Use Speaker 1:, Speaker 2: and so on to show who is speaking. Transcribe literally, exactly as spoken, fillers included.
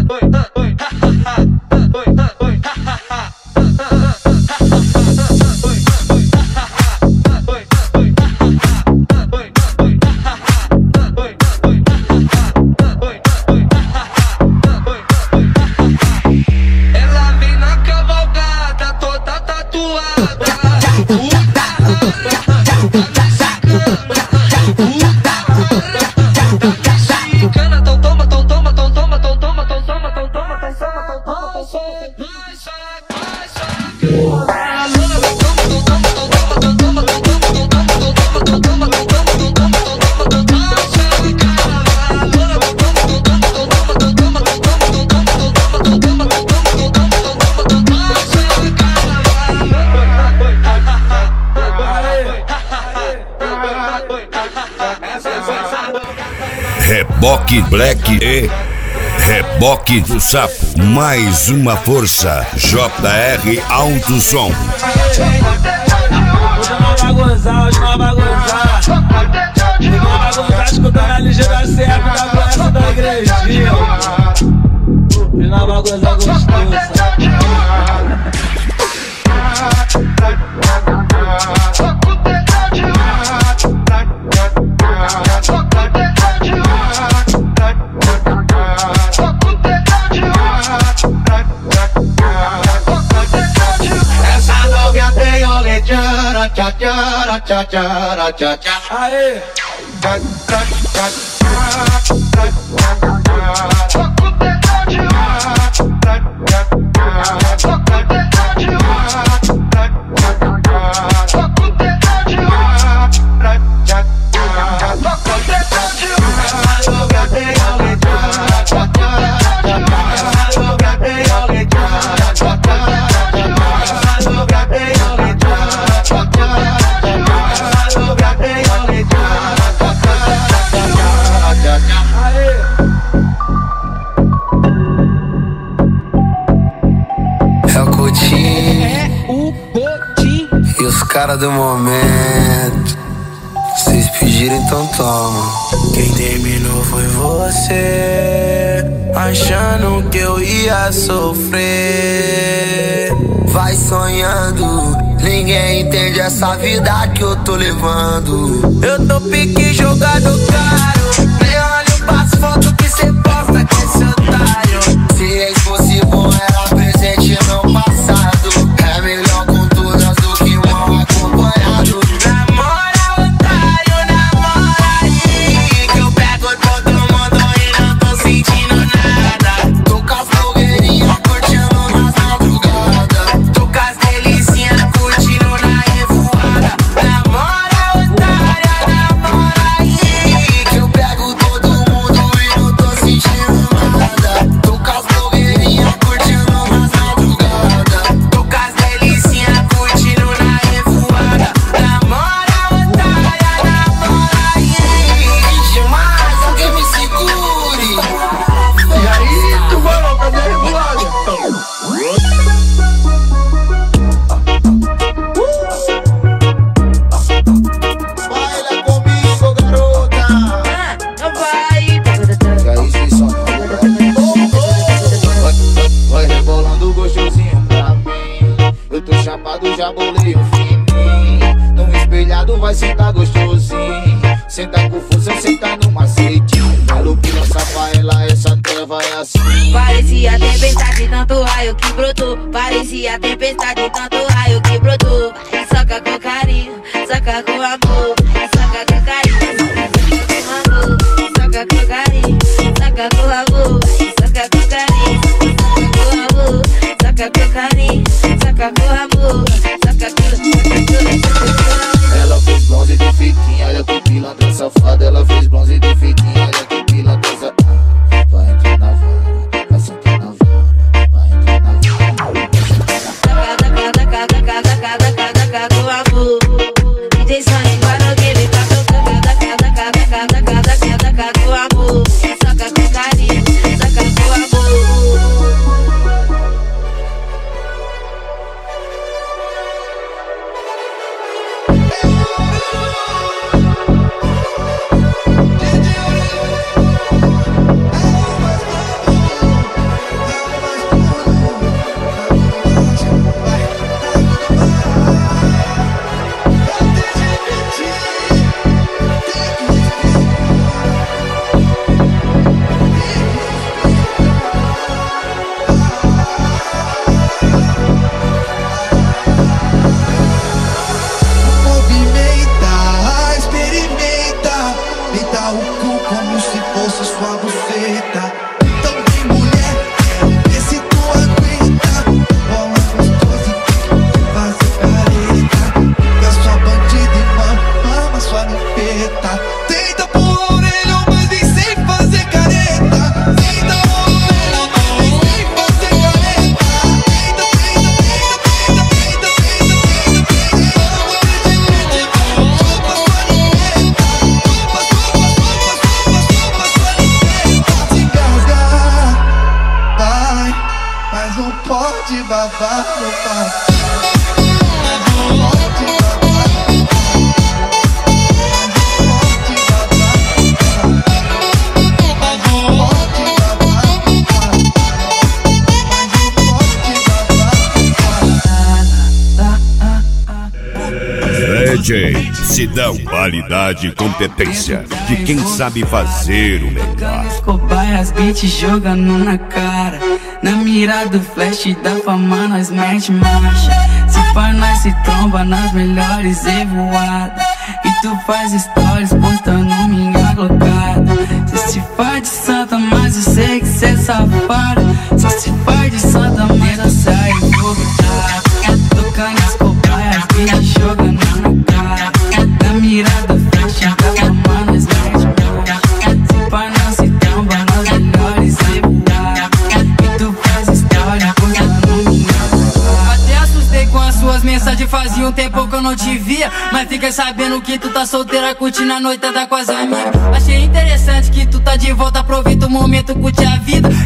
Speaker 1: Reboque Black e Reboque do Sapo. Mais uma força. J R Alto Som.
Speaker 2: Hoje não vai gozar, hoje não vai gozar. Hoje não vai gozar escutando a ligeira certa da praça da igrejinha. Hoje não vai gozar gostoso.
Speaker 3: Cha cha cha cha cha cha.
Speaker 2: Aê!
Speaker 4: Cara do momento, vocês pediram, então toma. Quem terminou foi você, achando que eu ia sofrer. Vai sonhando, ninguém entende essa vida que eu tô levando. Eu tô pique jogado caro, nem olho pras fotos que cê posta que esse otário. Se ex fosse bom era presente no passado. É melhor com todas do que mal acompanhado. Namora, otário, namora aí, que eu pego todo mundo e não tô sentindo nada. Tô com as blogueirinhas curtindo nas madrugadas. Tô com as delicinhas curtindo na revoada. Namora, otária, namora aí, que eu pego todo mundo e não tô sentindo nada. Tô com as blogueirinhas curtindo nas madrugadas. Tô com as delicinhas curtindo na revoada. Namora, otária, namora aí. Demais, alguém me segure.
Speaker 3: E aí, tu vai lá, cadê a revoada? Baila comigo, garota.
Speaker 5: Não vai.
Speaker 3: E aí, cê só vai, vai rebolando gostosinho pra mim. Eu tô chapado, já bolei o fininho. No espelhado vai sentar gostosinho. Senta com força, senta no macetinho. Falo que lança pra ela, essa treva é assim.
Speaker 5: Parecia tempestade, tanto raio que brotou. Parecia tempestade, tanto raio que brotou. Vai, soca com carinho, soca com amor. Vai, soca com carinho, soca com carinho, soca com amor. Vai, soca com carinho, soca com amor. Soca com carinho, soca com amor. Soca com
Speaker 3: Ela fez bronze de fitinha, olha que pilantra safada. Ela fez bronze de fitinha, olha que pilantra safada. Vai entrar na vara, vai sentar na vara. Vai entrar na vara.
Speaker 5: com amor. D J Sonic para que ele tá tocando. Com amor. Soca com carinho, soca com amor.
Speaker 3: D J
Speaker 6: não pode babar, meu pai. Não pode babar.
Speaker 1: D J Sidão, qualidade e competência de quem sabe fazer o melhor.
Speaker 7: Cobaias, beat jogando na cara. Na mira do flash da fama nós mete marcha. Se pá nós se tromba nas melhores evoadas. E tu faz stories postando minha glocada. Cê se faz de santa, mas eu sei que cê é safada. Só se faz de santa, mas eu saio voltada. Tocando as cobaias, beat jogando na cara. Na mira do flash da fama nós mete marcha. Se pá nós se tromba nas melhores evoadas. E tu faz história postando minha glocada. Até assustei com as suas mensagens, fazia um tempo que eu não te via. Mas fica sabendo que tu tá solteira, curtindo a noitada com as amigas. Achei interessante que tu tá de volta, aproveita o momento, curte a vida.